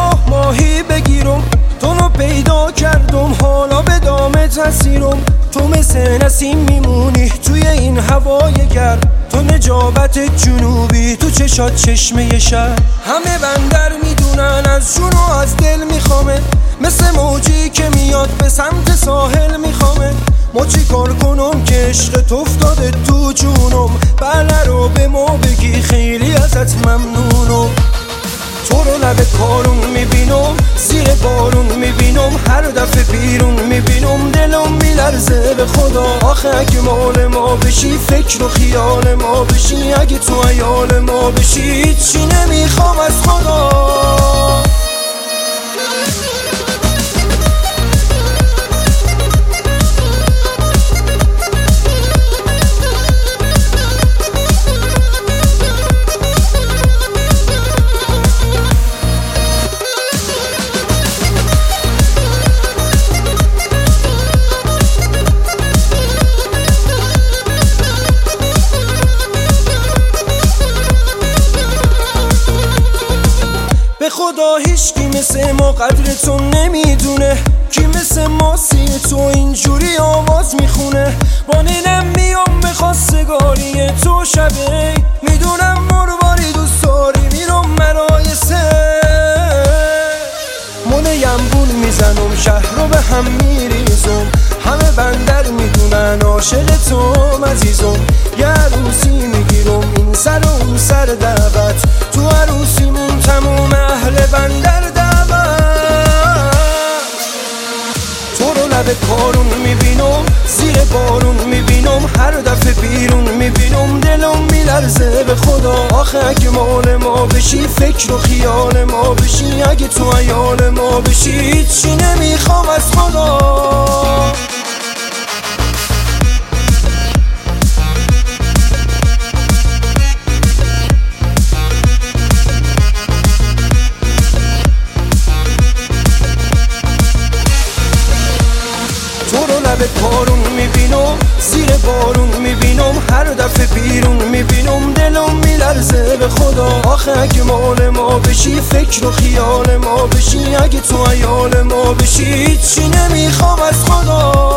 راه ماهی بگیرم، تو رو پیدا کردم حالا به دامه تسیرم. تو مثل نسیم میمونی توی این هوای گرم، تو نجابت جنوبی تو چشات چشمه شهر. همه بندر میدونن از جون و از دل میخوامه، مثل موجی که میاد به سمت ساحل میخوامه. ما چی کار کنم که عشقت افتاده تو جونم، بله رو به ما بگی خیلی ازت ممنونم. تو رو لب کارون میبینم، زیر بارون میبینم، هر دفعه بیرون میبینم دلم میلرزه به خدا. آخه اگه مال ما بشی، فکر و خیال ما بشی، اگه تو عیال ما بشی، هیچی نمیخوام از خدا. به خدا هیچکی مثل ما قدر تو نمیدونه، کی مثل ما سی تو اینجوری آواز میخونه. با نینم میام به خواستگاری تو شبه، میدونم مرواری دوست داری میرم مرایسه. مونیم بول میزنم شهر رو به هم میریزم، همه بندر میدونن عاشق تو عزیزم. یه عروسی میگیرم این سر و اون سر دعوت، تو عروسیمون تموم اهل بندر دعوت. تو رو لب کارون میبینم، زیر بارون میبینم، هر دفعه بیرون میبینم دلم میلرزه به خدا. آخه اگه مال ما بشی، فکر و خیال ما بشی، اگه تو عیال ما بشی، هیچی نمیخوام از خدا. لب کارون میبینم، زیر بارون میبینم، هر دفعه بیرون میبینم دلم میلرزه به خدا. آخه اگه مال ما بشی، فکر و خیال ما بشی، اگه تو عیال ما بشی، هیچی نمیخوام از خدا.